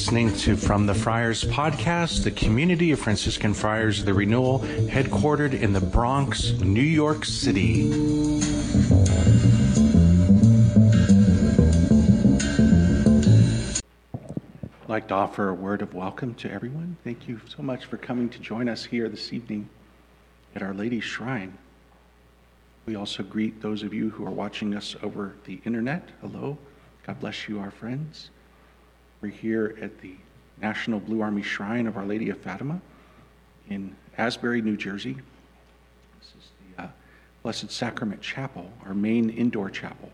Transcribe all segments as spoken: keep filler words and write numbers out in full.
listening to From the Friars podcast, the community of Franciscan Friars of the Renewal, headquartered in the Bronx, New York City. I'd like to offer a word of welcome to everyone. Thank you so much for coming to join us here this evening at Our Lady's Shrine. We also greet those of you who are watching us over the internet. Hello. God bless you, our friends. We're here at the National Blue Army Shrine of Our Lady of Fatima in Asbury, New Jersey. This is the uh, Blessed Sacrament Chapel, our main indoor chapel.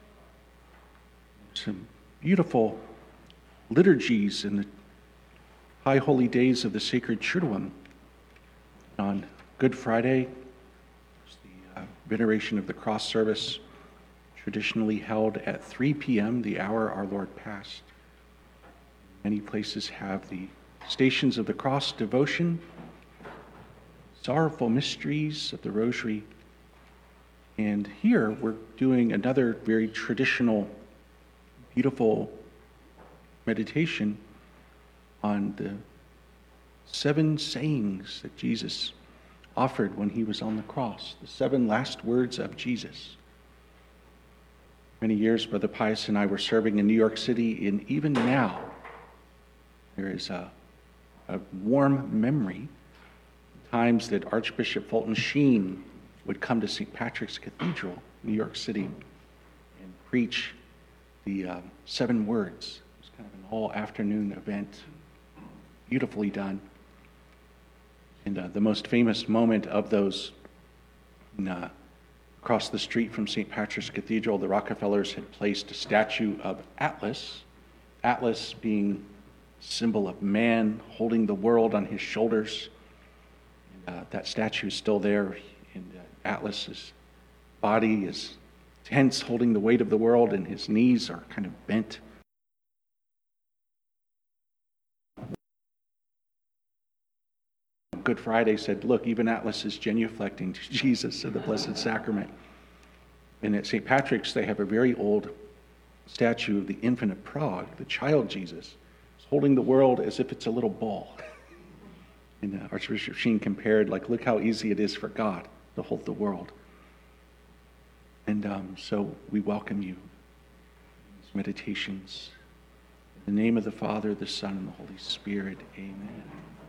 Some beautiful liturgies in the high holy days of the Sacred Triduum. On Good Friday, the uh, Veneration of the Cross service, traditionally held at three p.m., the hour our Lord passed. Many places have the Stations of the Cross devotion, sorrowful mysteries of the Rosary, and here we're doing another very traditional, beautiful meditation on the seven sayings that Jesus offered when he was on the cross, the seven last words of Jesus. Many years, Brother Pius and I were serving in New York City, and even now, there is a, a warm memory, times that Archbishop Fulton Sheen would come to Saint Patrick's Cathedral, New York City, and preach the uh, seven words. It was kind of an all-afternoon event, beautifully done. And uh, the most famous moment of those in, uh, across the street from Saint Patrick's Cathedral, the Rockefellers had placed a statue of Atlas, Atlas being a symbol of man holding the world on his shoulders. And, uh, that statue is still there, and uh, Atlas's body is tense, holding the weight of the world, and his knees are kind of bent. Good Friday said, look, even Atlas is genuflecting to Jesus of the Blessed Sacrament. And at Saint Patrick's, they have a very old statue of the infant of Prague, the child Jesus, holding the world as if it's a little ball. And uh, Archbishop Sheen compared, like, look how easy it is for God to hold the world. And um, so we welcome you in these meditations. In the name of the Father, the Son, and the Holy Spirit, amen.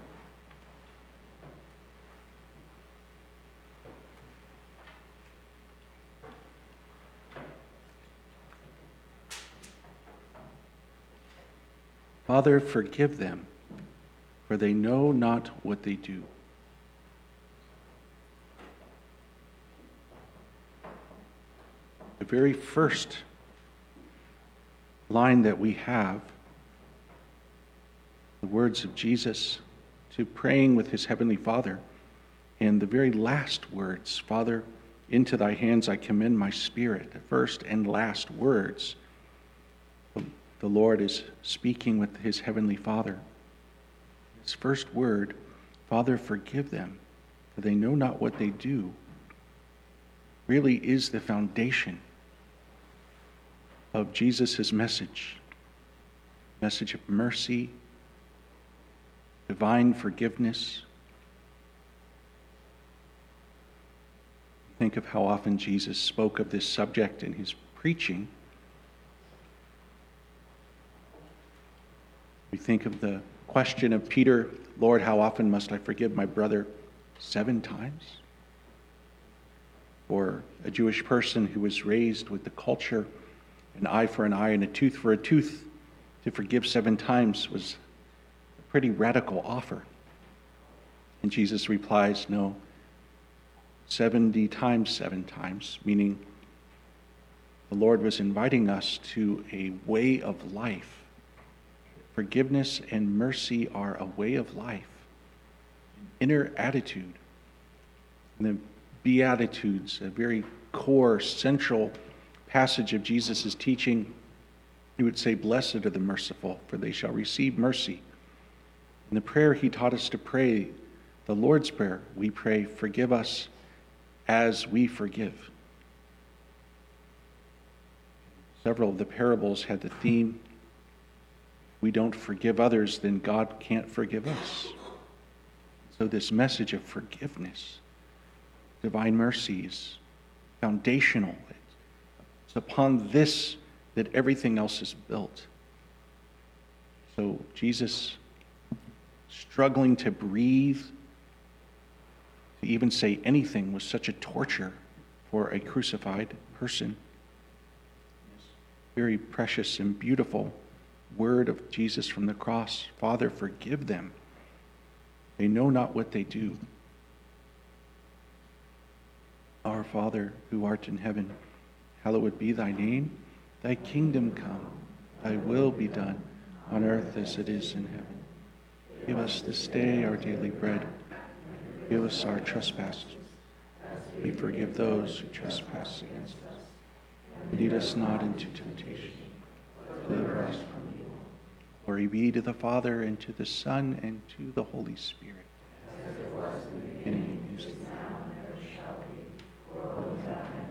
Father, forgive them, for they know not what they do. The very first line that we have, the words of Jesus to praying with his heavenly Father, and the very last words, Father, into thy hands I commend my spirit, the first and last words. The Lord is speaking with his heavenly Father. His first word, Father, forgive them, for they know not what they do, really is the foundation of Jesus' message. Message of mercy, divine forgiveness. Think of how often Jesus spoke of this subject in his preaching. We think of the question of Peter, Lord, how often must I forgive my brother? Seven times? Or a Jewish person who was raised with the culture, an eye for an eye and a tooth for a tooth, to forgive seven times was a pretty radical offer. And Jesus replies, no, seventy times seven times, meaning the Lord was inviting us to a way of life. Forgiveness and mercy are a way of life, an inner attitude. And the Beatitudes, a very core, central passage of Jesus' teaching, he would say, blessed are the merciful, for they shall receive mercy. In the prayer he taught us to pray, the Lord's Prayer, we pray, forgive us as we forgive. Several of the parables had the theme, we don't forgive others, then God can't forgive us. So this message of forgiveness, divine mercy, is foundational. It's upon this that everything else is built. So Jesus, struggling to breathe, to even say anything, was such a torture for a crucified person. Very precious and beautiful word of Jesus from the cross. Father, forgive them. They know not what they do. Our Father, who art in heaven, hallowed be thy name. Thy kingdom come, thy will be done, on earth as it is in heaven. Give us this day our daily bread. Give us our trespasses. We forgive those who trespass against us. Lead us not into temptation. Deliver us from evil. Glory be to the Father, and to the Son, and to the Holy Spirit. As it was in the beginning, is now, and ever shall be, world without end.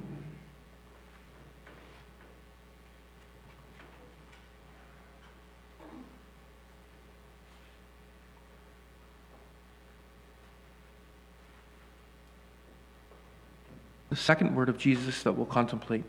The second word of Jesus that we'll contemplate.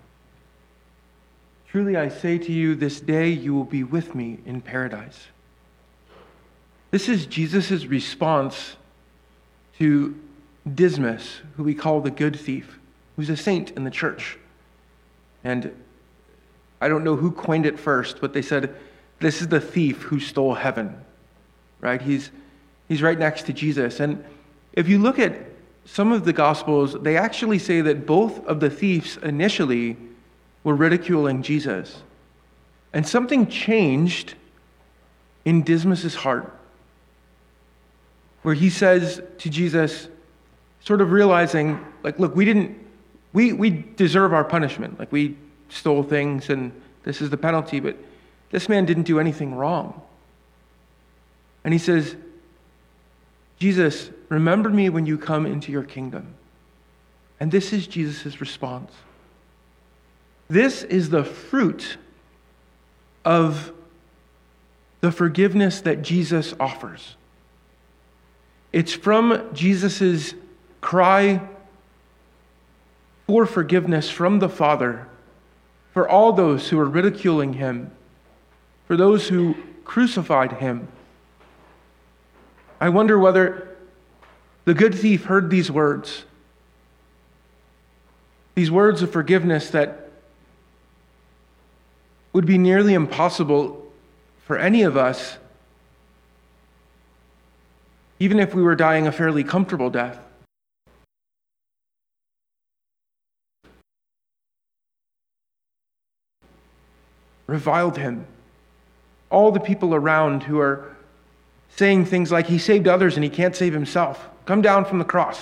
Truly I say to you, this day you will be with me in paradise. This is Jesus' response to Dismas, who we call the good thief, who's a saint in the church. And I don't know who coined it first, but they said, this is the thief who stole heaven, right? He's, he's right next to Jesus. And if you look at some of the Gospels, they actually say that both of the thieves initially were ridiculing Jesus. And something changed in Dismas' heart, where he says to Jesus, sort of realizing, like, look, we didn't, we, we deserve our punishment. Like, we stole things and this is the penalty, but this man didn't do anything wrong. And he says, Jesus, remember me when you come into your kingdom. And this is Jesus' response. This is the fruit of the forgiveness that Jesus offers. It's from Jesus' cry for forgiveness from the Father for all those who are ridiculing him, for those who crucified him. I wonder whether the good thief heard these words, these words of forgiveness that would be nearly impossible for any of us, even if we were dying a fairly comfortable death. Reviled him. All the people around who are saying things like, he saved others and he can't save himself. Come down from the cross.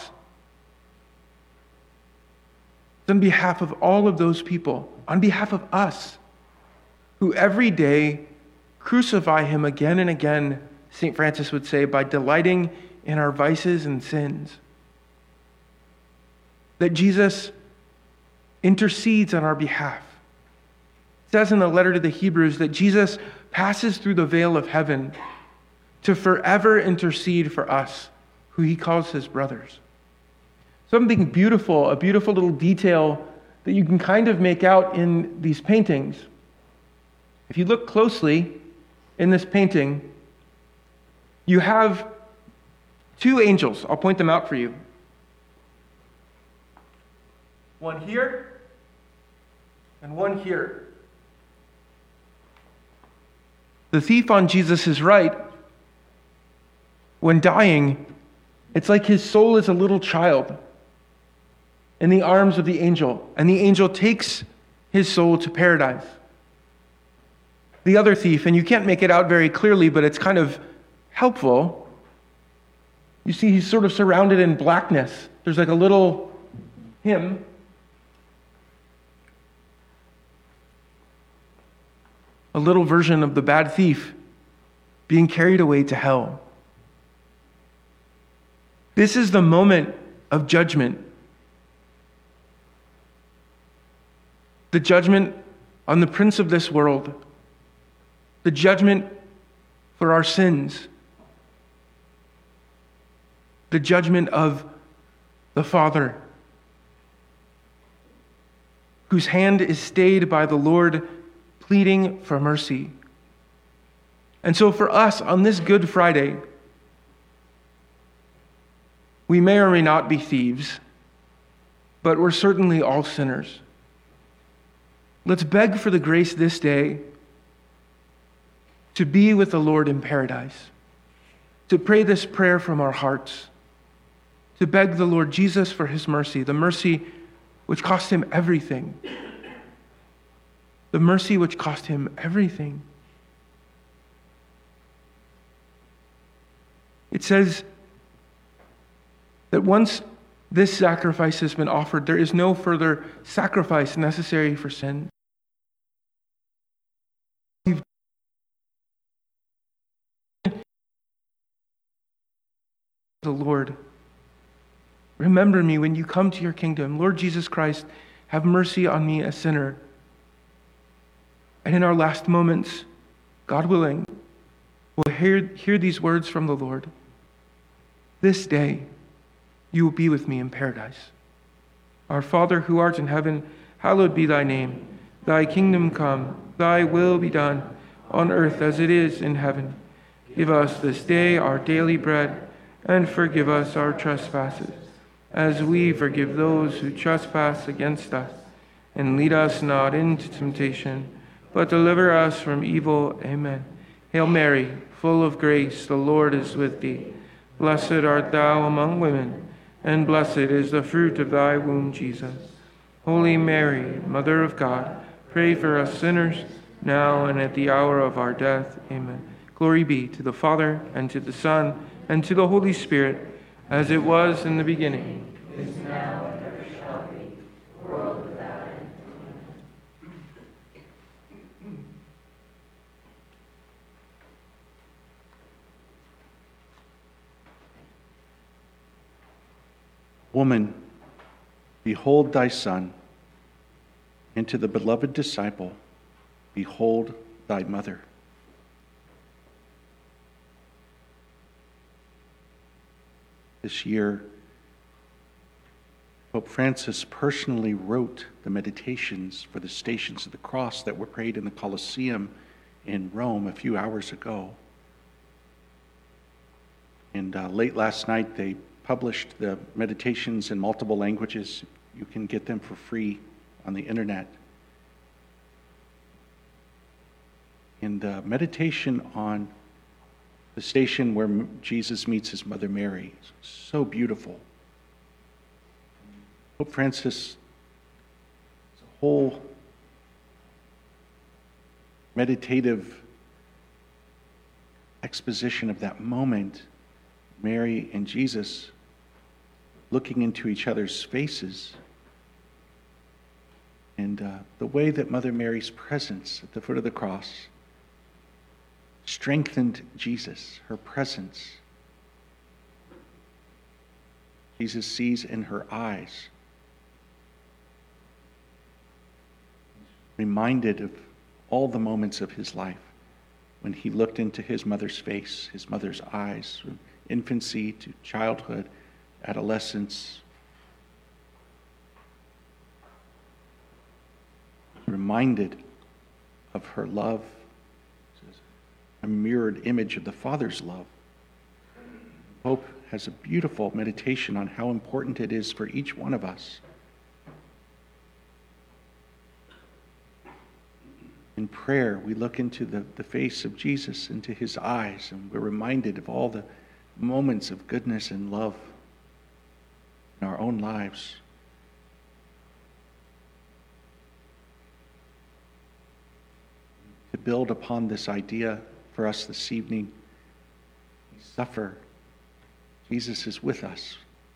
On behalf of all of those people, on behalf of us, who every day crucify him again and again, Saint Francis would say, by delighting in our vices and sins. That Jesus intercedes on our behalf. It says in the letter to the Hebrews that Jesus passes through the veil of heaven to forever intercede for us, who he calls his brothers. Something beautiful, a beautiful little detail that you can kind of make out in these paintings. If you look closely in this painting, you have two angels. I'll point them out for you. One here and one here. The thief on Jesus' right, when dying, it's like his soul is a little child in the arms of the angel, and the angel takes his soul to paradise. The other thief, and you can't make it out very clearly, but it's kind of helpful. You see he's sort of surrounded in blackness. There's like a little him. A little version of the bad thief being carried away to hell. This is the moment of judgment. The judgment on the prince of this world. the judgment for our sins, the judgment of the Father, whose hand is stayed by the Lord, pleading for mercy. And so for us, on this Good Friday, we may or may not be thieves, but we're certainly all sinners. Let's beg for the grace this day to be with the Lord in paradise, to pray this prayer from our hearts, to beg the Lord Jesus for his mercy, the mercy which cost him everything, the mercy which cost him everything. It says that once this sacrifice has been offered, there is no further sacrifice necessary for sin. The Lord, remember me when you come to your kingdom. Lord Jesus Christ, have mercy on me, a sinner. And in our last moments, God willing, we'll hear, hear these words from the Lord. This day, you will be with me in paradise. Our Father who art in heaven, hallowed be thy name. Thy kingdom come, thy will be done, on earth as it is in heaven. Give us this day our daily bread, and forgive us our trespasses, as we forgive those who trespass against us. And lead us not into temptation, but deliver us from evil. Amen. Hail Mary, full of grace, the Lord is with thee. Blessed art thou among women, and blessed is the fruit of thy womb, Jesus. Holy Mary, Mother of God, pray for us sinners, now and at the hour of our death. Amen. Glory be to the Father, and to the Son, and to the Holy Spirit, as it was in the beginning, is now, and ever shall be, world without end. Woman, behold thy son, and to the beloved disciple, behold thy mother. This year, Pope Francis personally wrote the meditations for the Stations of the Cross that were prayed in the Colosseum in Rome a few hours ago. And uh, late last night, they published the meditations in multiple languages. You can get them for free on the internet. And the meditation on the station where Jesus meets his mother Mary is so beautiful. Pope Francis, it's a whole meditative exposition of that moment, Mary and Jesus looking into each other's faces, and uh, the way that Mother Mary's presence at the foot of the cross strengthened Jesus, her presence. Jesus sees in her eyes, reminded of all the moments of his life when he looked into his mother's face, his mother's eyes, from infancy to childhood, adolescence. Reminded of her love, a mirrored image of the Father's love. Pope has a beautiful meditation on how important it is for each one of us. In prayer, we look into the, the face of Jesus, into his eyes, and we're reminded of all the moments of goodness and love in our own lives. To build upon this idea for us this evening, we suffer. Jesus is with us.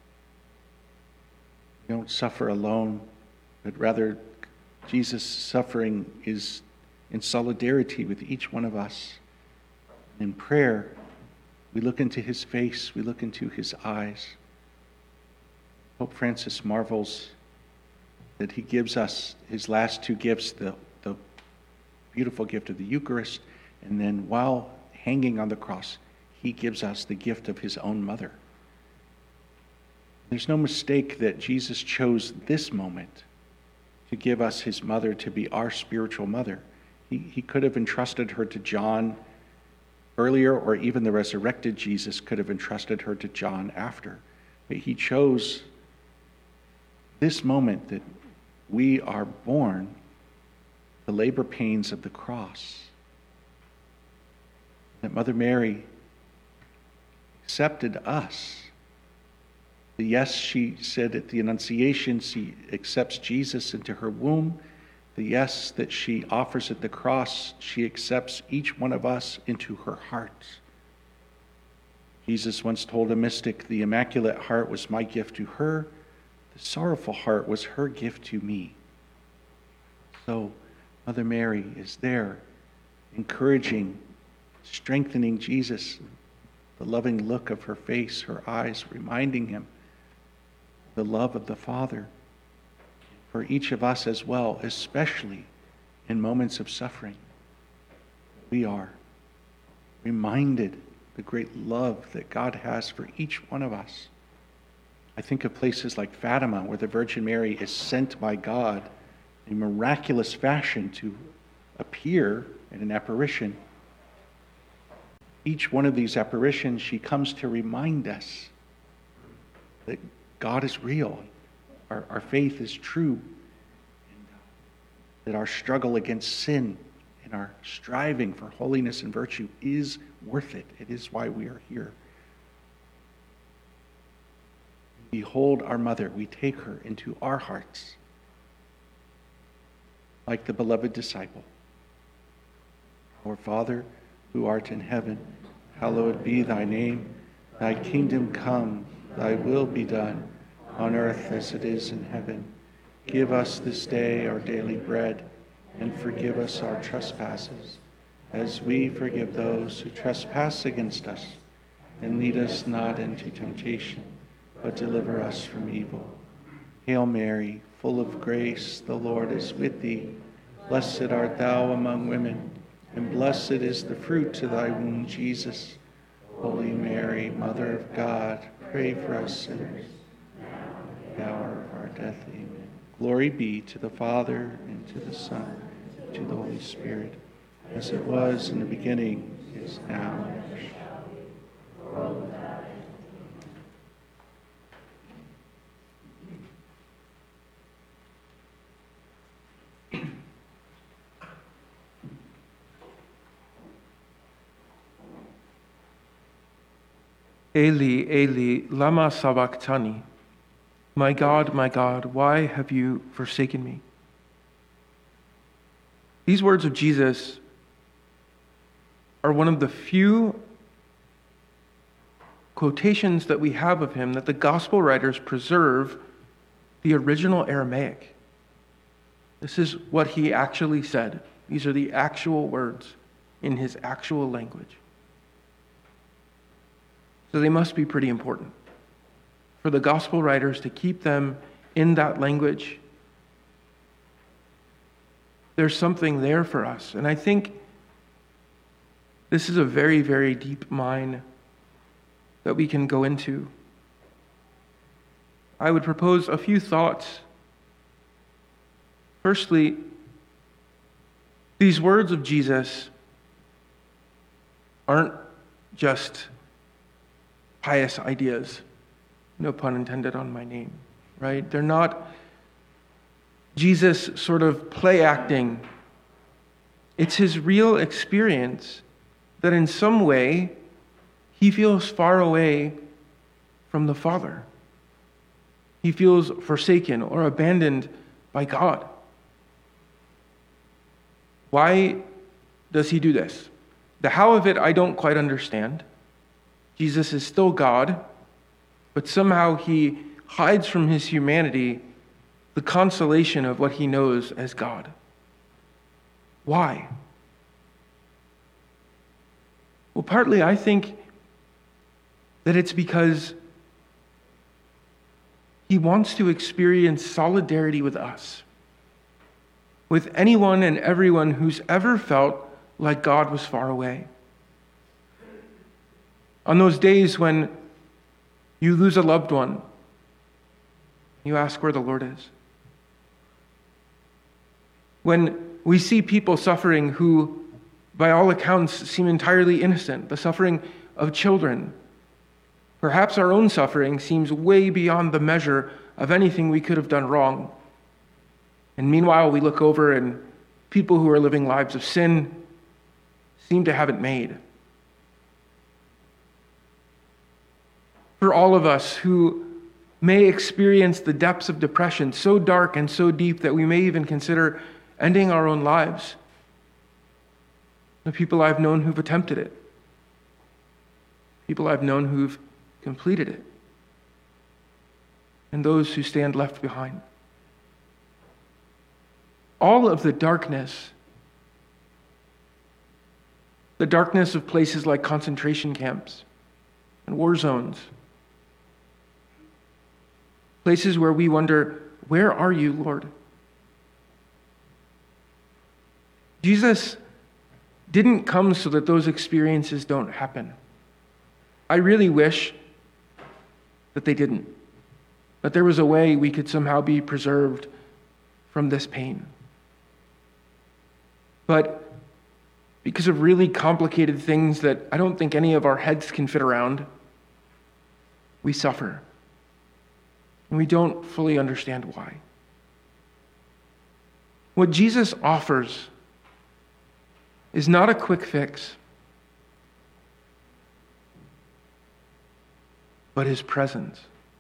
We don't suffer alone, but rather Jesus' suffering is in solidarity with each one of us. In prayer, we look into his face, we look into his eyes. Pope Francis marvels that he gives us his last two gifts, the, the beautiful gift of the Eucharist And then while hanging on the cross, he gives us the gift of his own mother. There's no mistake that Jesus chose this moment to give us his mother to be our spiritual mother. He, he could have entrusted her to John earlier, or even the resurrected Jesus could have entrusted her to John after. But he chose this moment that we are born, the labor pains of the cross, that Mother Mary accepted us. The yes, she said at the Annunciation, she accepts Jesus into her womb. The yes that she offers at the cross, she accepts each one of us into her heart. Jesus once told a mystic, the Immaculate Heart was my gift to her. The sorrowful heart was her gift to me. So Mother Mary is there, encouraging, strengthening Jesus, the loving look of her face, her eyes, reminding him the love of the Father for each of us as well, especially in moments of suffering. We are reminded the great love that God has for each one of us. I think of places like Fatima, where the Virgin Mary is sent by God in miraculous fashion to appear in an apparition. Each one of these apparitions, she comes to remind us that God is real, our, our faith is true, and that our struggle against sin and our striving for holiness and virtue is worth it. It is why we are here. Behold our mother, we take her into our hearts, like the beloved disciple. Our Father, who art in heaven, hallowed be thy name. Thy kingdom come, thy will be done, on earth as it is in heaven. Give us this day our daily bread, and forgive us our trespasses, as we forgive those who trespass against us. And lead us not into temptation, but deliver us from evil. Hail Mary, full of grace, the Lord is with thee. Blessed art thou among women, and blessed is the fruit of thy womb, Jesus. Holy Mary, Mother of God, pray for us sinners, now and at the hour of our death. Amen. Glory be to the Father, and to the Son, and to the Holy Spirit, as it was in the beginning, is now, and ever shall be, world without end. Eli, Eli, lama sabachthani. My God, my God, why have you forsaken me? These words of Jesus are one of the few quotations that we have of him that the gospel writers preserve the original Aramaic. This is what he actually said. These are the actual words in his actual language. So they must be pretty important for the gospel writers to keep them in that language. There's something there for us. And I think this is a very, very deep mine that we can go into. I would propose a few thoughts. Firstly, these words of Jesus aren't just pious ideas, no pun intended on my name, right? They're not Jesus sort of play acting. It's his real experience that in some way he feels far away from the Father. He feels forsaken or abandoned by God. Why does he do this? The how of it I don't quite understand. Jesus is still God, but somehow he hides from his humanity the consolation of what he knows as God. Why? Well, partly I think that it's because he wants to experience solidarity with us, with anyone and everyone who's ever felt like God was far away. On those days when you lose a loved one, you ask where the Lord is. When we see people suffering who, by all accounts, seem entirely innocent, the suffering of children, perhaps our own suffering seems way beyond the measure of anything we could have done wrong. And meanwhile, we look over and people who are living lives of sin seem to have it made. For all of us who may experience the depths of depression so dark and so deep that we may even consider ending our own lives, the people I've known who've attempted it, people I've known who've completed it, and those who stand left behind. All of the darkness, the darkness of places like concentration camps and war zones, places where we wonder, where are you, Lord? Jesus didn't come so that those experiences don't happen. I really wish that they didn't, that there was a way we could somehow be preserved from this pain. But because of really complicated things that I don't think any of our heads can fit around, we suffer. And we don't fully understand why. What Jesus offers is not a quick fix, but his presence.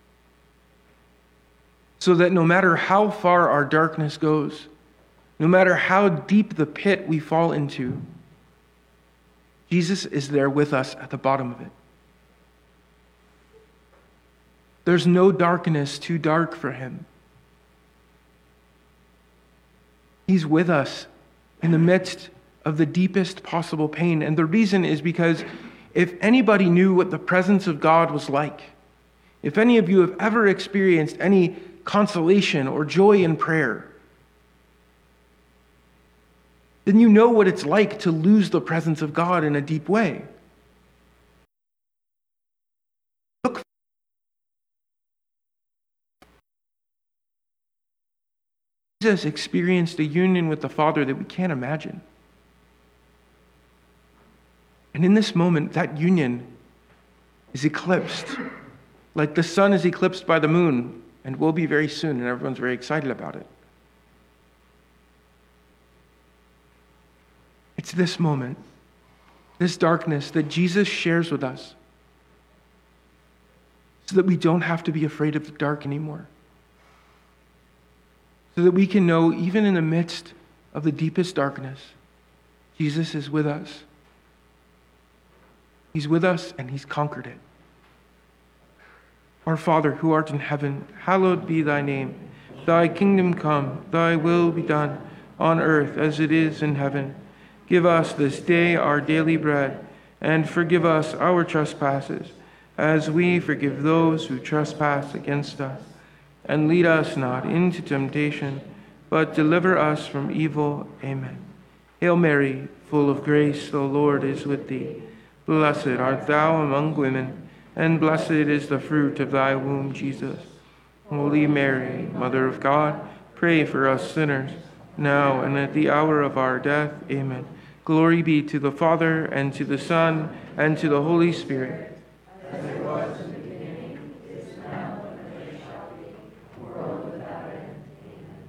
So that no matter how far our darkness goes, no matter how deep the pit we fall into, Jesus is there with us at the bottom of it. There's no darkness too dark for him. He's with us in the midst of the deepest possible pain. And the reason is because if anybody knew what the presence of God was like, if any of you have ever experienced any consolation or joy in prayer, then you know what it's like to lose the presence of God in a deep way. Look, Jesus experienced a union with the Father that we can't imagine. And in this moment, that union is eclipsed, like the sun is eclipsed by the moon, and will be very soon, and everyone's very excited about it. It's this moment, this darkness that Jesus shares with us so that we don't have to be afraid of the dark anymore. So that we can know, even in the midst of the deepest darkness, Jesus is with us. He's with us and he's conquered it. Our Father, who art in heaven, hallowed be thy name. Thy kingdom come, thy will be done, on earth as it is in heaven. Give us this day our daily bread, and forgive us our trespasses, as we forgive those who trespass against us. And lead us not into temptation, but deliver us from evil. Amen. Hail Mary, full of grace, the Lord is with thee. Blessed art thou among women, and blessed is the fruit of thy womb, Jesus. Holy Mary, Mother of God, pray for us sinners, now and at the hour of our death. Amen. Glory be to the Father, and to the Son, and to the Holy Spirit. As it was in the beginning, is now, and ever shall be, world without end. Amen.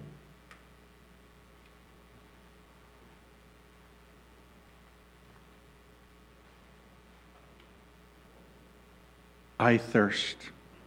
I thirst.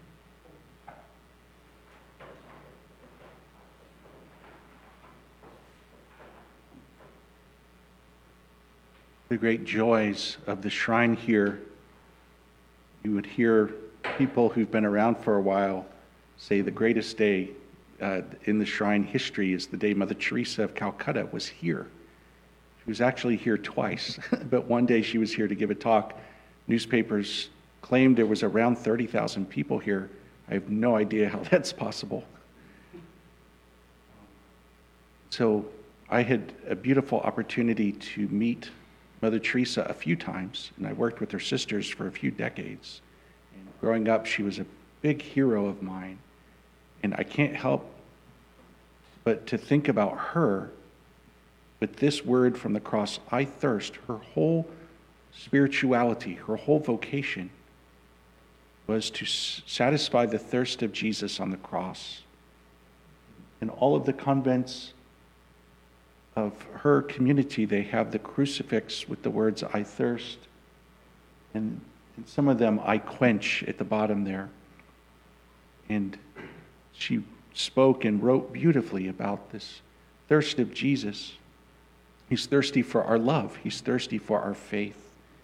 The great joys of the shrine here, you would hear people who've been around for a while say the greatest day uh, in the shrine history is the day Mother Teresa of Calcutta was here. She was actually here twice, but one day she was here to give a talk. Newspapers claimed there was around thirty thousand people here. I have no idea how that's possible. So I had a beautiful opportunity to meet Mother Teresa a few times, and I worked with her sisters for a few decades. And growing up, she was a big hero of mine. And I can't help but to think about her with this word from the cross, I thirst. Her whole spirituality, her whole vocation was to satisfy the thirst of Jesus on the cross. In all of the convents of her community, they have the crucifix with the words, I thirst. And, and some of them, I quench, at the bottom there. And she spoke and wrote beautifully about this thirst of Jesus. He's thirsty for our love. He's thirsty for our faith.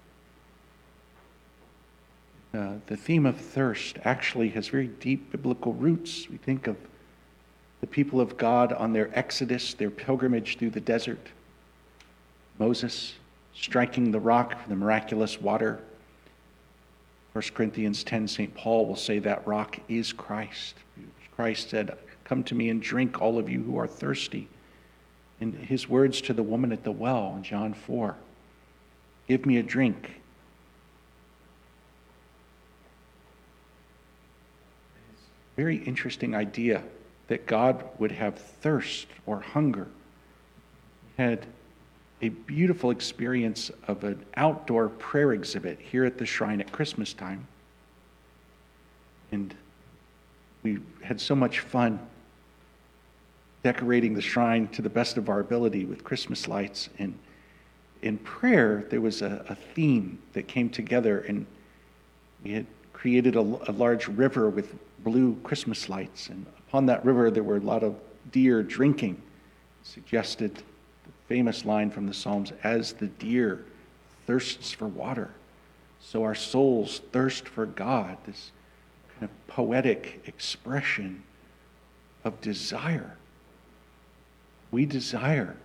Uh, the theme of thirst actually has very deep biblical roots. We think of the people of God on their exodus, their pilgrimage through the desert. Moses striking the rock for the miraculous water. First Corinthians ten, Saint Paul will say that rock is Christ. Christ said, come to me and drink, all of you who are thirsty. And his words to the woman at the well in John four, give me a drink. Very interesting idea that God would have thirst or hunger. We had a beautiful experience of an outdoor prayer exhibit here at the shrine at Christmas time. And we had so much fun decorating the shrine to the best of our ability with Christmas lights. And in prayer, there was a, a theme that came together, and we had created a, a large river with blue Christmas lights. And upon that river, there were a lot of deer drinking. It suggested the famous line from the Psalms, as the deer thirsts for water, so our souls thirst for God. This kind of poetic expression of desire. We desire.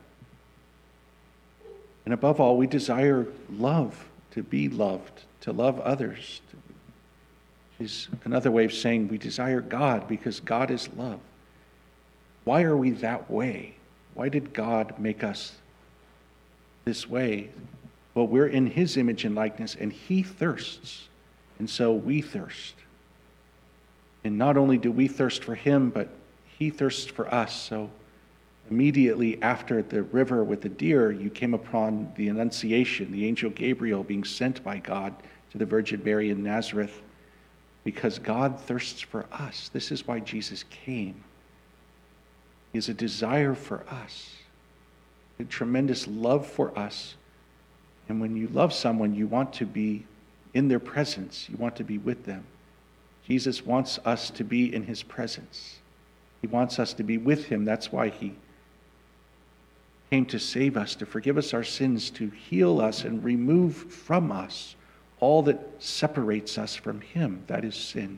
And above all, we desire love, to be loved, to love others. Is another way of saying we desire God because God is love. Why are we that way? Why did God make us this way? Well, we're in his image and likeness, and he thirsts, and so we thirst. And not only do we thirst for him, but he thirsts for us. So immediately after the river with the deer, you came upon the Annunciation, the angel Gabriel being sent by God to the Virgin Mary in Nazareth, because God thirsts for us. This is why Jesus came. He has a desire for us, a tremendous love for us. And when you love someone, you want to be in their presence. You want to be with them. Jesus wants us to be in his presence. He wants us to be with him. That's why he came to save us, to forgive us our sins, to heal us and remove from us all that separates us from him, that is sin.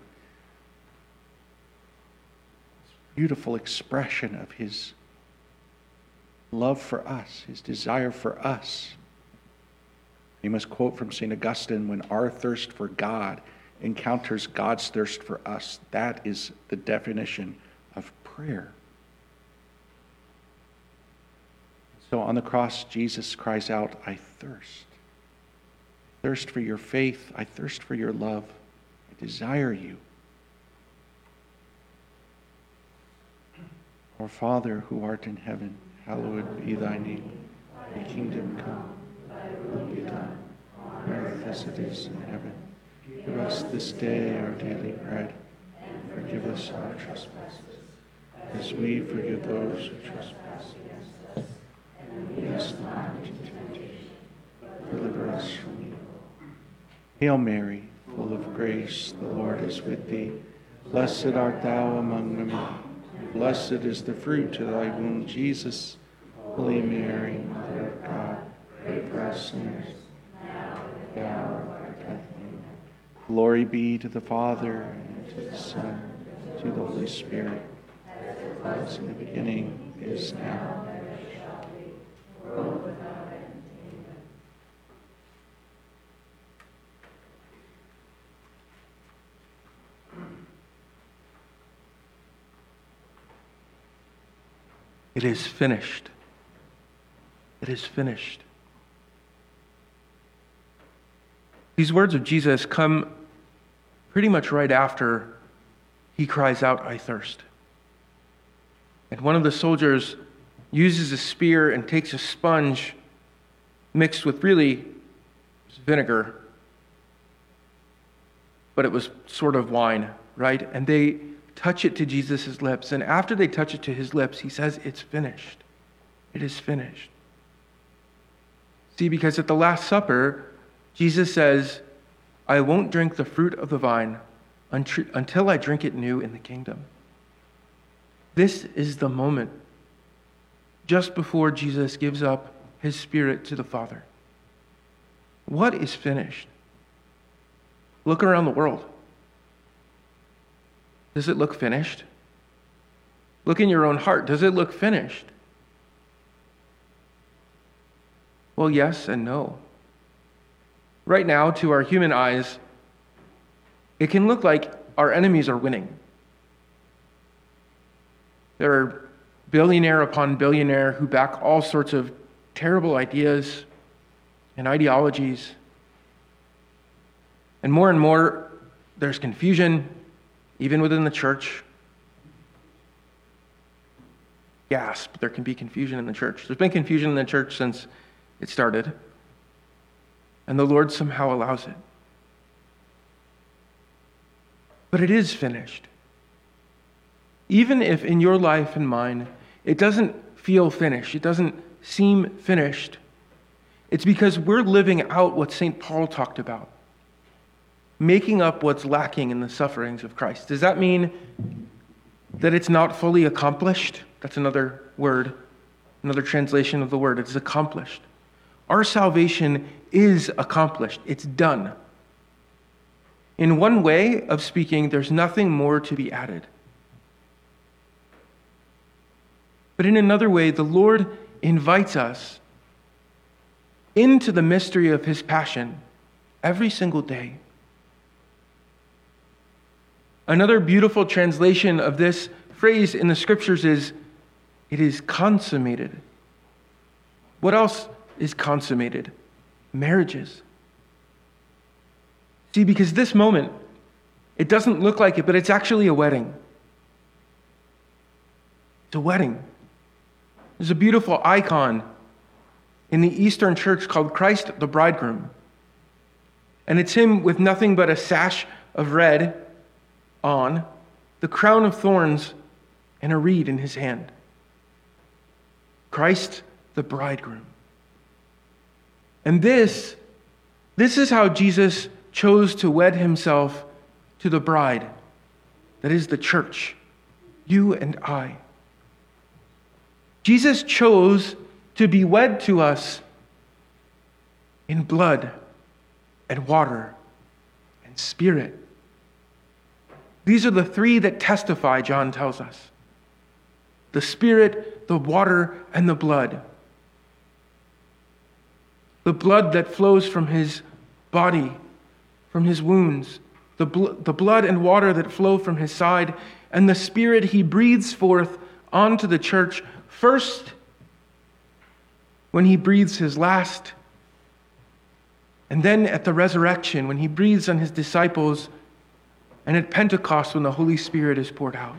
Beautiful expression of his love for us, his desire for us. Famous quote from Saint Augustine, when our thirst for God encounters God's thirst for us, that is the definition of prayer. So on the cross, Jesus cries out, I thirst. I thirst for your faith. I thirst for your love. I desire you. Our Father, who art in heaven, hallowed be thy name. Thy kingdom come, thy will be done, on earth as it is in heaven. Give us this day our daily bread, and forgive us our trespasses, as we forgive those who trespass against us. And lead us not into temptation, but deliver us from evil. Hail Mary, full of grace, the Lord is with thee. Blessed art thou among women, and blessed is the fruit of thy womb, Jesus. Holy Mary, Mother of God, pray for us sinners, now and at the hour of our death. Amen. Glory be to the Father, and to the Son, and to the Holy Spirit, as it was in the beginning, is now, and ever shall be, world without end. Amen. It is finished. It is finished. These words of Jesus come pretty much right after he cries out, "I thirst." And one of the soldiers uses a spear and takes a sponge mixed with really vinegar, but it was sort of wine, right? And they touch it to Jesus' lips. And after they touch it to his lips, he says, "It's finished. It is finished." See, because at the Last Supper, Jesus says, "I won't drink the fruit of the vine until I drink it new in the kingdom." This is the moment just before Jesus gives up his spirit to the Father. What is finished? Look around the world. Does it look finished? Look in your own heart. Does it look finished? Well, yes and no. Right now, to our human eyes, it can look like our enemies are winning. There are billionaire upon billionaire who back all sorts of terrible ideas and ideologies. And more and more, there's confusion, even within the church. Gasp, there can be confusion in the church. There's been confusion in the church since it started. And the Lord somehow allows it. But it is finished. Even if in your life and mine, it doesn't feel finished, it doesn't seem finished, it's because we're living out what Saint Paul talked about, making up what's lacking in the sufferings of Christ. Does that mean that it's not fully accomplished? That's another word, another translation of the word. It's accomplished. Our salvation is accomplished. It's done. In one way of speaking, there's nothing more to be added. But in another way, the Lord invites us into the mystery of his passion every single day. Another beautiful translation of this phrase in the scriptures is, "It is consummated." What else is consummated? Marriages. See, because this moment, it doesn't look like it, but it's actually a wedding. It's a wedding. There's a beautiful icon in the Eastern Church called Christ the Bridegroom. And it's him with nothing but a sash of red on, the crown of thorns, and a reed in his hand. Christ the Bridegroom. And this, this is how Jesus chose to wed himself to the bride, that is the church, you and I. Jesus chose to be wed to us in blood and water and spirit. These are the three that testify, John tells us. The spirit, the water, and the blood. The blood that flows from his body, from his wounds. The, bl- the blood and water that flow from his side. And the spirit he breathes forth onto the church first when he breathes his last. And then at the resurrection when he breathes on his disciples. And at Pentecost when the Holy Spirit is poured out.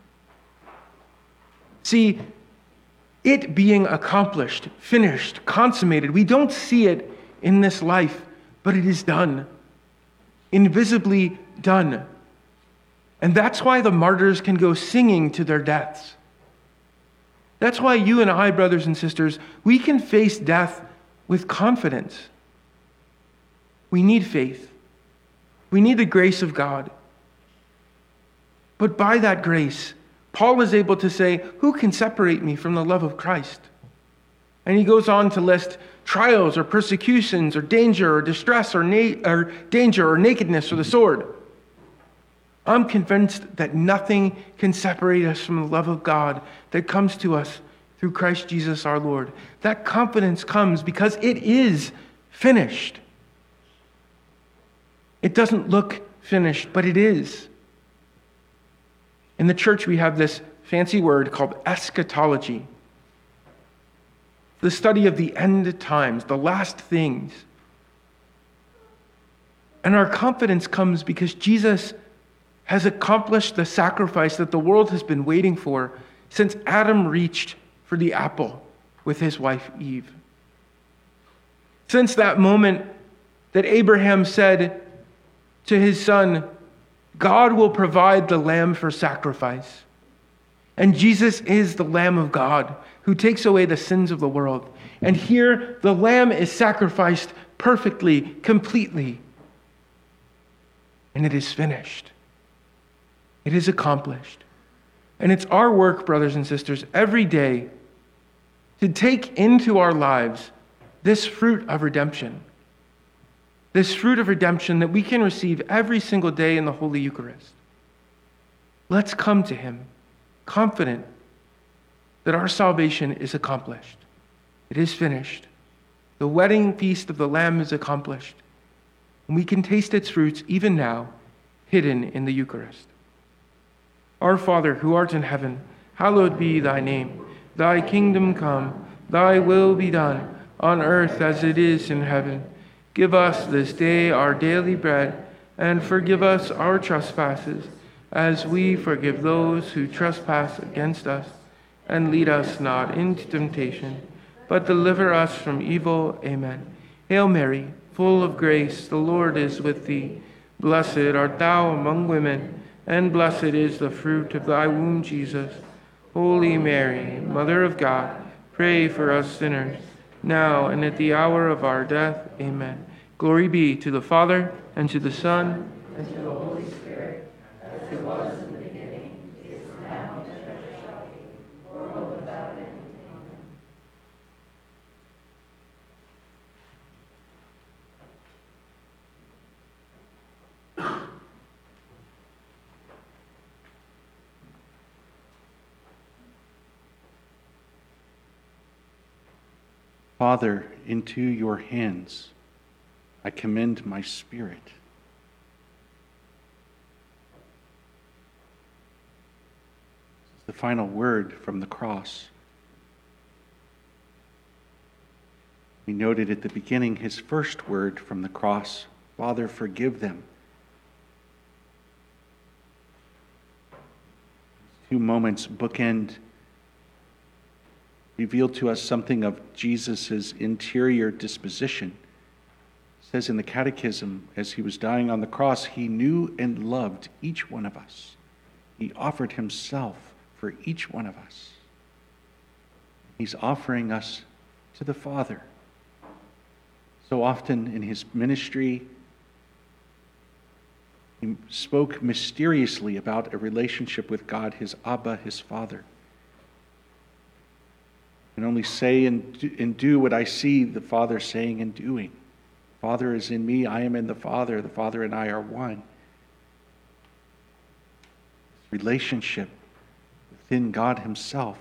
See, it being accomplished, finished, consummated, we don't see it in this life, but it is done. Invisibly done. And that's why the martyrs can go singing to their deaths. That's why you and I, brothers and sisters, we can face death with confidence. We need faith. We need the grace of God. But by that grace, Paul is able to say, who can separate me from the love of Christ? And he goes on to list trials or persecutions or danger or distress or, na- or danger or nakedness or the sword. I'm convinced that nothing can separate us from the love of God that comes to us through Christ Jesus our Lord. That confidence comes because it is finished. It doesn't look finished, but it is. In the church, we have this fancy word called eschatology. The study of the end times, the last things. And our confidence comes because Jesus has accomplished the sacrifice that the world has been waiting for since Adam reached for the apple with his wife Eve. Since that moment that Abraham said to his son, God will provide the lamb for sacrifice. And Jesus is the Lamb of God who takes away the sins of the world. And here the lamb is sacrificed perfectly, completely. And it is finished. It is accomplished. And it's our work, brothers and sisters, every day to take into our lives this fruit of redemption. This fruit of redemption that we can receive every single day in the Holy Eucharist. Let's come to him, confident that our salvation is accomplished. It is finished. The wedding feast of the Lamb is accomplished. And we can taste its fruits even now, hidden in the Eucharist. Our Father, who art in heaven, hallowed be thy name. Thy kingdom come, thy will be done, on earth as it is in heaven. Give us this day our daily bread, and forgive us our trespasses, as we forgive those who trespass against us. And lead us not into temptation, but deliver us from evil. Amen. Hail Mary, full of grace, the Lord is with thee. Blessed art thou among women, and blessed is the fruit of thy womb, Jesus. Holy Mary, Mother of God, pray for us sinners, now and at the hour of our death. Amen. Glory be to the Father, and to the Son, and to the Holy Spirit, as it was in the beginning, is now, and ever shall be, world without end. Father, into your hands I commend my spirit. This is the final word from the cross. We noted at the beginning his first word from the cross, Father, forgive them. These two moments bookend revealed to us something of Jesus' interior disposition. It says in the Catechism, as he was dying on the cross, he knew and loved each one of us. He offered himself for each one of us. He's offering us to the Father. So often in his ministry, he spoke mysteriously about a relationship with God, his Abba, his Father. And only say and do, and do what I see the Father saying and doing. Father is in me, I am in the Father, the Father and I are one. This relationship within God himself.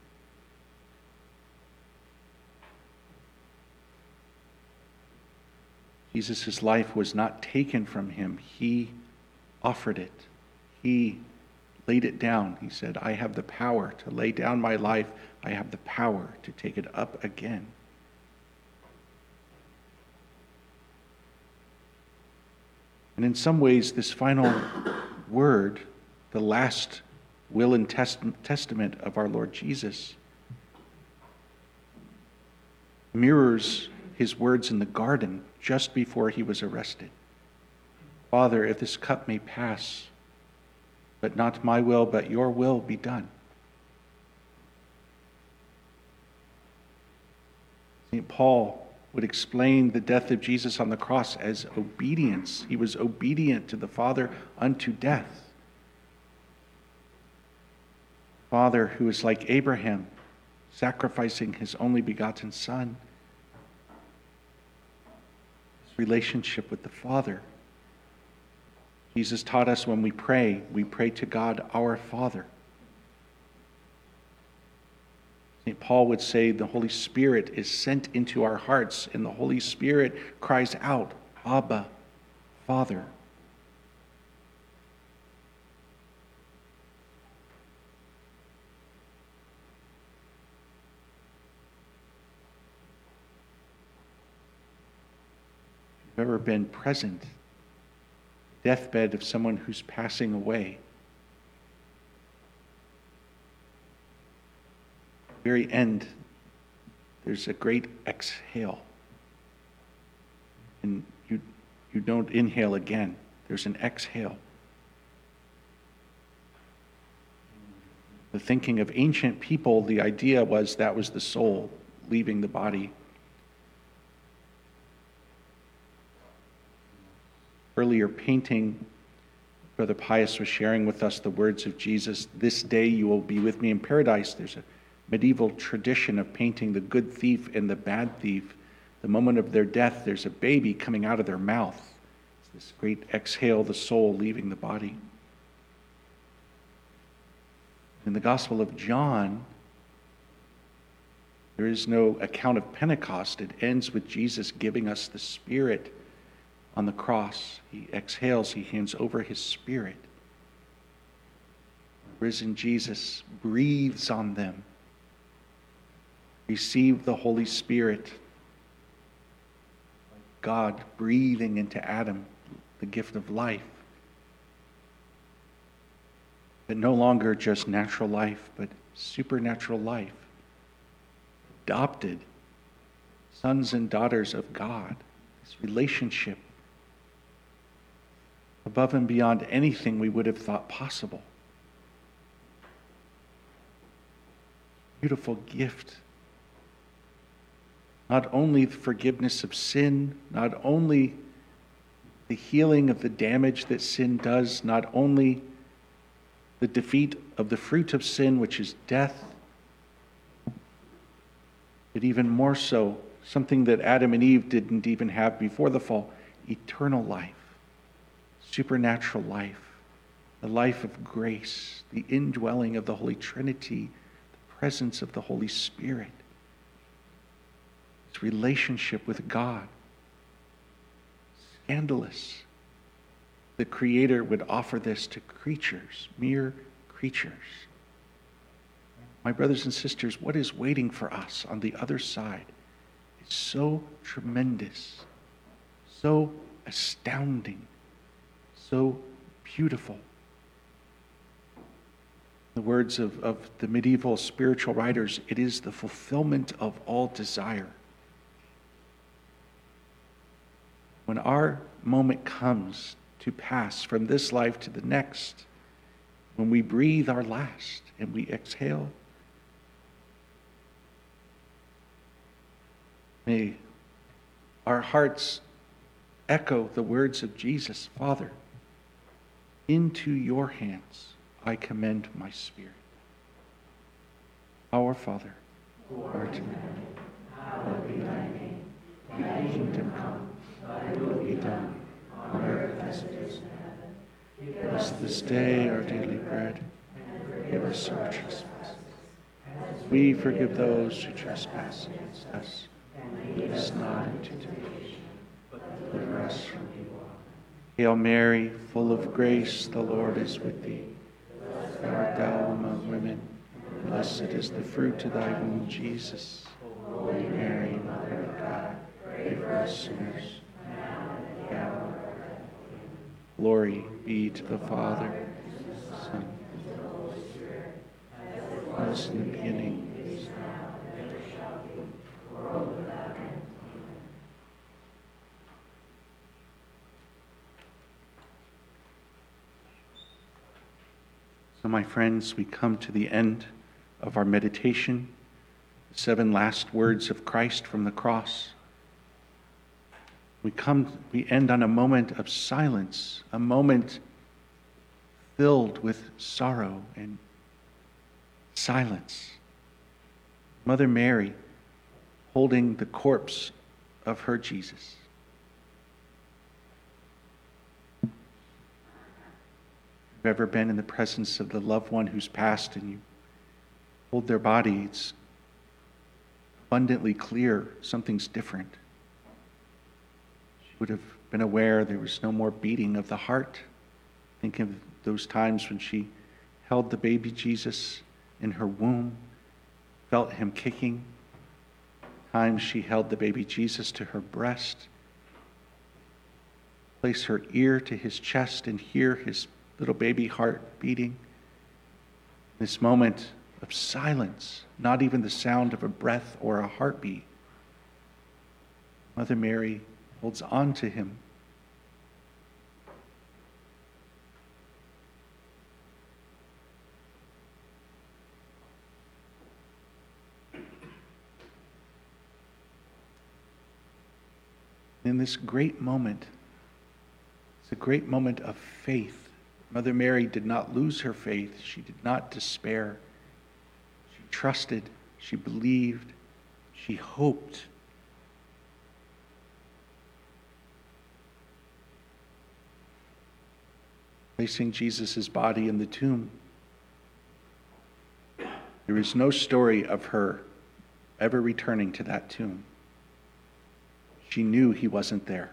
Jesus' life was not taken from him. He offered it. He laid it down. He said, I have the power to lay down my life. I have the power to take it up again. And in some ways, this final word, the last will and test- testament of our Lord Jesus, mirrors his words in the garden just before he was arrested. Father, if this cup may pass, but not my will, but your will be done. Saint Paul would explain the death of Jesus on the cross as obedience. He was obedient to the Father unto death. Father who is like Abraham, sacrificing his only begotten Son. His relationship with the Father. Jesus taught us when we pray, we pray to God our Father. Saint Paul would say the Holy Spirit is sent into our hearts, and the Holy Spirit cries out, Abba, Father. If you've ever been present deathbed of someone who's passing away. Very end, there's a great exhale. And you, you don't inhale again. There's an exhale. The thinking of ancient people, the idea was that was the soul leaving the body. Earlier painting, Brother Pius was sharing with us the words of Jesus, "This day you will be with me in paradise." There's a medieval tradition of painting the good thief and the bad thief. The moment of their death, there's a baby coming out of their mouth. It's this great exhale, the soul leaving the body. In the Gospel of John, there is no account of Pentecost. It ends with Jesus giving us the Spirit on the cross. He exhales, he hands over his Spirit. Risen Jesus breathes on them. Receive the Holy Spirit. God breathing into Adam the gift of life. But no longer just natural life, but supernatural life. Adopted sons and daughters of God. This relationship above and beyond anything we would have thought possible. Beautiful gift. Not only the forgiveness of sin, not only the healing of the damage that sin does, not only the defeat of the fruit of sin, which is death, but even more so, something that Adam and Eve didn't even have before the fall, eternal life, supernatural life, the life of grace, the indwelling of the Holy Trinity, the presence of the Holy Spirit, this relationship with God. Scandalous. The Creator would offer this to creatures, mere creatures. My brothers and sisters, what is waiting for us on the other side is so tremendous, so astounding, so beautiful. The words of, of the medieval spiritual writers, it is the fulfillment of all desire. When our moment comes to pass from this life to the next, when we breathe our last and we exhale, may our hearts echo the words of Jesus, "Father, into your hands I commend my spirit." Our Father, who art in heaven, hallowed be thy name. Thy kingdom come, thy will be done, on earth as it is in heaven. Give us this day our daily bread, and forgive us our trespasses, as we forgive those who trespass against us. And lead us not into temptation, but deliver us from evil. Hail Mary, full of grace, the Lord is with thee. Blessed art thou among women, and blessed is the fruit of thy womb, Jesus. Holy Mary, Mother of God, pray for us sinners, now and at the hour of our death. Glory be to the Father, and to the Son, and to the Holy Spirit, as it was in the beginning, is now, and ever shall be, world without end. Amen. So, my friends, we come to the end of our meditation, the seven last words of Christ from the cross. We come, we end on a moment of silence, a moment filled with sorrow and silence. Mother Mary holding the corpse of her Jesus. Have you ever been in the presence of the loved one who's passed and you hold their body? It's abundantly clear something's different. She would have been aware there was no more beating of the heart. Think of those times when she held the baby Jesus in her womb, felt him kicking. Times she held the baby Jesus to her breast. place her ear to his chest and hear his little baby heart beating. This moment of silence, not even the sound of a breath or a heartbeat. Mother Mary holds on to him. In this great moment, it's a great moment of faith. Mother Mary did not lose her faith. She did not despair. She trusted. She believed. She hoped. Placing Jesus' body in the tomb, there is no story of her ever returning to that tomb. She knew he wasn't there.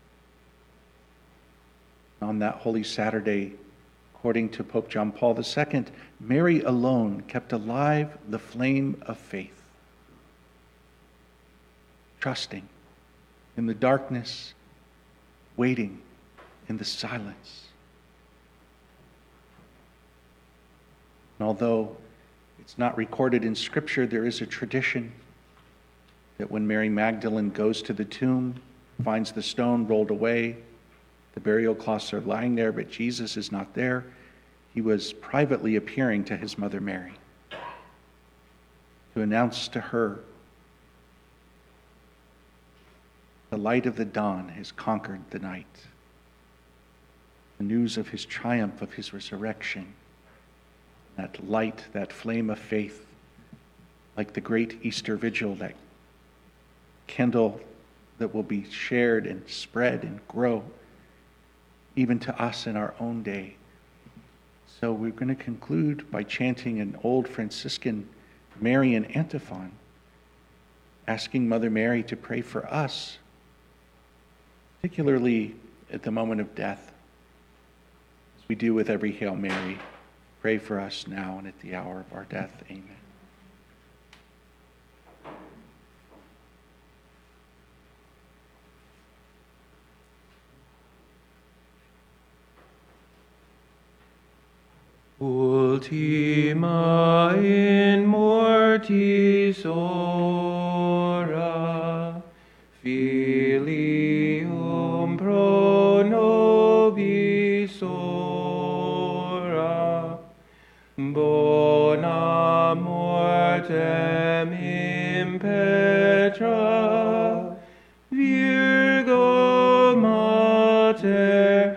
On that Holy Saturday, according to Pope John Paul the Second, Mary alone kept alive the flame of faith, trusting in the darkness, waiting in the silence. And although it's not recorded in Scripture, there is a tradition that when Mary Magdalene goes to the tomb, finds the stone rolled away, the burial cloths are lying there, but Jesus is not there, he was privately appearing to his mother Mary to announce to her the light of the dawn has conquered the night. The news of his triumph, of his resurrection, that light, that flame of faith, like the great Easter vigil, that candle that will be shared and spread and grow even to us in our own day. So we're going to conclude by chanting an old Franciscan Marian antiphon, asking Mother Mary to pray for us, particularly at the moment of death, as we do with every Hail Mary. Pray for us now and at the hour of our death. Amen. Ultima in mortis ora, filium pro nobis ora, bona mortem impetra, Virgo Mater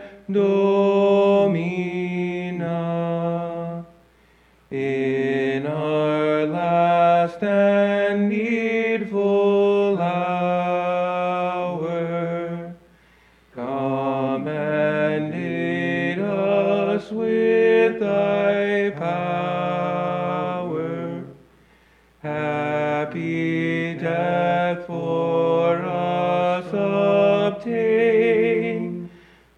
Domina. In our last and needful hour, come and aid us with thy power. Happy death for us obtain,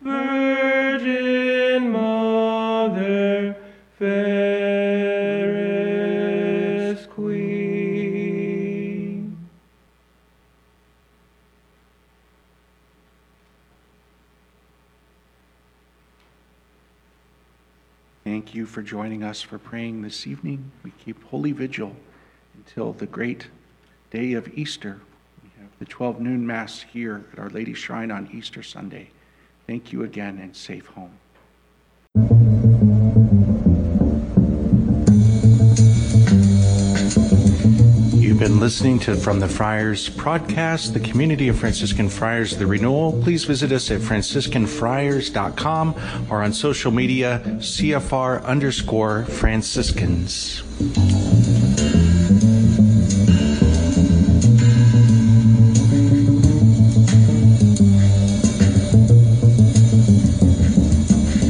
Virgin Mother, fairest Queen. Thank you for joining us for praying this evening. We keep Holy Vigil until the great day of Easter. We have the twelve noon Mass here at Our Lady Shrine on Easter Sunday. Thank you again and safe home. You've been listening to From the Friars podcast, the community of Franciscan Friars of the Renewal. Please visit us at franciscan friars dot com or on social media, C F R underscore Franciscans.